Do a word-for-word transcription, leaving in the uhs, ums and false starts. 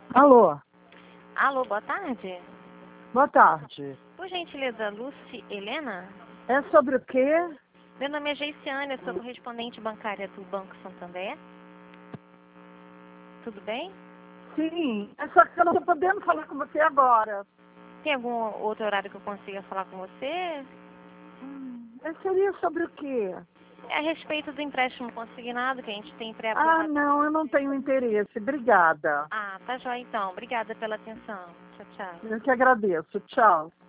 Alô, Alô, boa tarde. boa tarde. Por gentileza, Lucy Helena? É sobre o quê? Meu nome é Geiciane, eu sou correspondente bancária do Banco Santander. Tudo bem? Sim, é só que eu não estou podendo falar com você agora. Tem algum outro horário que eu consiga falar com você? Hum, é, seria sobre o quê? É a respeito do empréstimo consignado que a gente tem Ah, pré-aprovado. não, eu não tenho interesse. Obrigada. Ah, tá joia então. Obrigada pela atenção. Tchau, tchau. Eu que agradeço. Tchau.